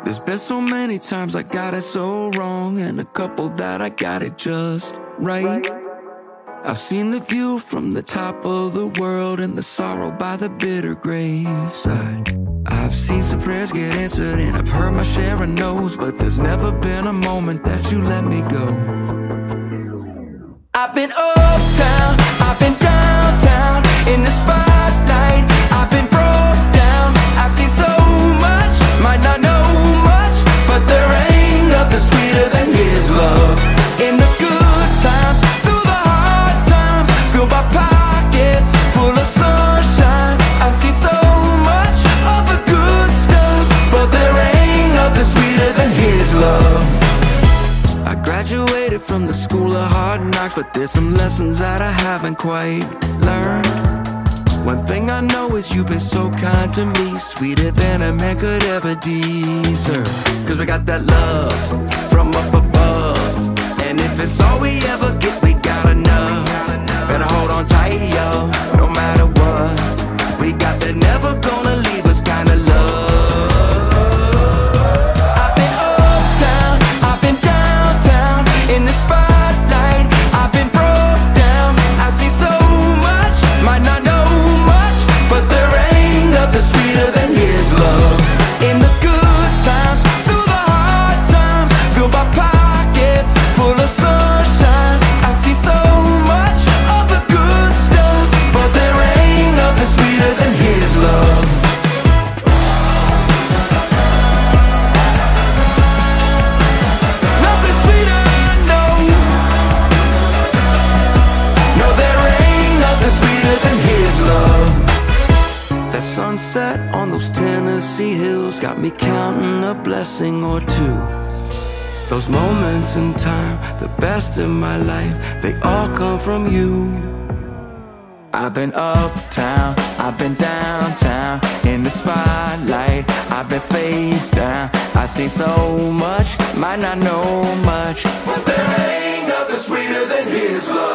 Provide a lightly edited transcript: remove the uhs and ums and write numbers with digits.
There's been so many times I got it so wrong, and a couple that I got it just right. I've seen the view from the top of the world and the sorrow by the bitter graveside. I've seen some prayers get answered and I've heard my share of no's, but there's never been a moment that you let me go. I've been uptown, I've been downtown, in the spotlight, I've been broke down. I've seen so much, might not know much, but there ain't nothing sweeter than His love. In the good times, through the hard times, fill my pockets full of sunshine. I've seen so much of the good stuff, but there ain't nothing sweeter than His love. I graduated from the school of hard knocks, but there's some lessons that I haven't quite learned. One thing I know is you've been so kind to me, sweeter than a man could ever deserve. Cause we got that love from up above, and if it's all we ever get, we got enough. Better hold on tight, yo, no matter what. We got that never gonna leave us kind of love. I've been uptown, I've been downtown, in the spotlight, I've been broke down. I've seen so much, might not know much, but there ain't nothing sweeter than His love. In the good times, through the hard times, fill my pockets full of sunshine. I see so much of the good stuff, but there ain't nothing sweeter than His love. Nothing sweeter, no. No, there ain't nothing sweeter than His love. That sunset on those Tennessee hills got me counting a blessing or two. Those moments in time, the best in my life, they all come from you. I've been uptown, I've been downtown, in the spotlight, I've been face down. I see so much, might not know much, but there ain't nothing sweeter than His love.